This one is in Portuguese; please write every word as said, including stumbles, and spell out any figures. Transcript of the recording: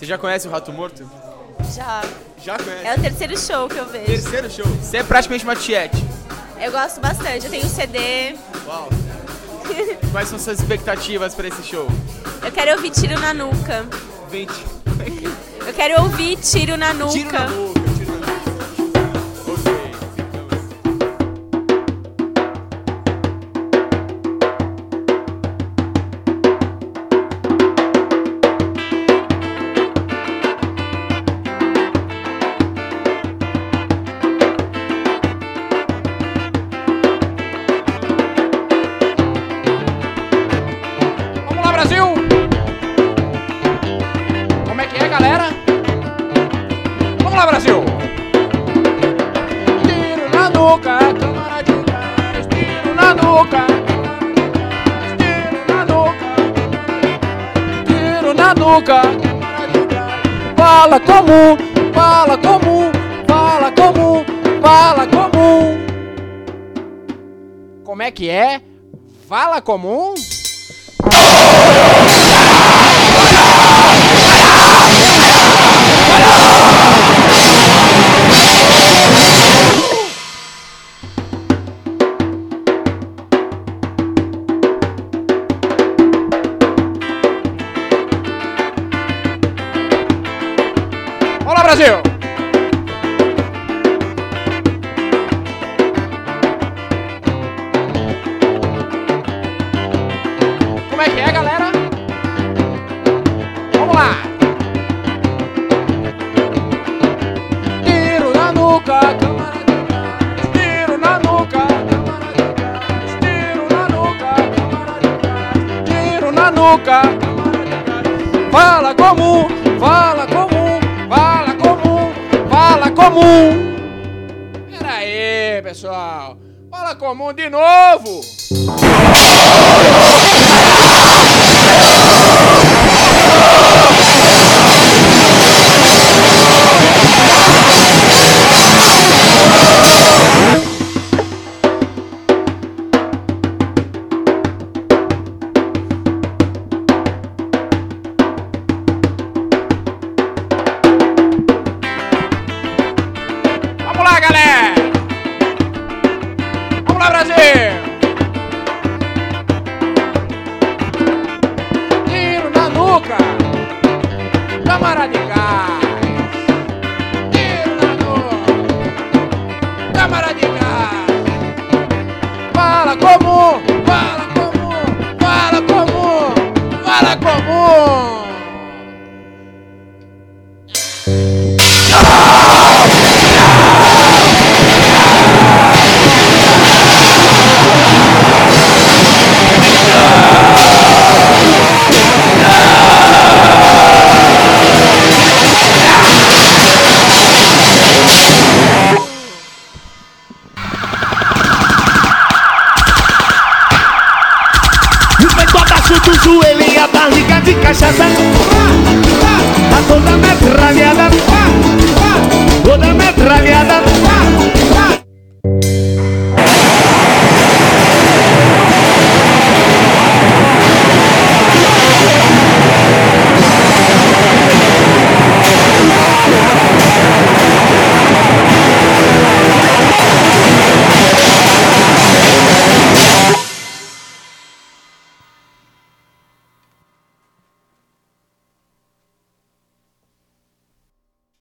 Você já conhece o Rato Morto? Já. Já conhece? É o terceiro show que eu vejo. Terceiro show. Você é praticamente uma tiete. Eu gosto bastante. Eu tenho um C D. Uau. Quais são suas expectativas pra esse show? Eu quero ouvir Tiro na Nuca. vinte. Eu quero ouvir Tiro na Nuca. Tiro na nuca, tiro na nuca. Ok, ficamos. Vamos lá, Brasil! Como é que é, galera? Vamos lá, Brasil! Tiro na nuca, câmara de gás. Tiro na nuca, tiro na nuca, tiro na nuca, câmara de gás. Fala comum, fala comum, fala comum, fala comum. Como é que é? Fala comum? Olá, Brasil! Como é que é, galera? Vamos lá! Tiro na nuca, câmara de gás. Tiro na nuca, câmara de gás. Tiro na nuca, câmara de gás. Tiro na nuca, câmara de gás. Fala comum, fala comum, fala comum, fala comum. Pera aí, pessoal. Fala comum de novo. Vamos lá, galera! Vamos lá, Brasil! Tiro na nuca, câmara de gás. Tiro na nuca, câmara de gás. Fala comum, fala comum, fala comum, fala comum. Do joelho e a barriga de cachaça, a toda metralhada, toda metralhada.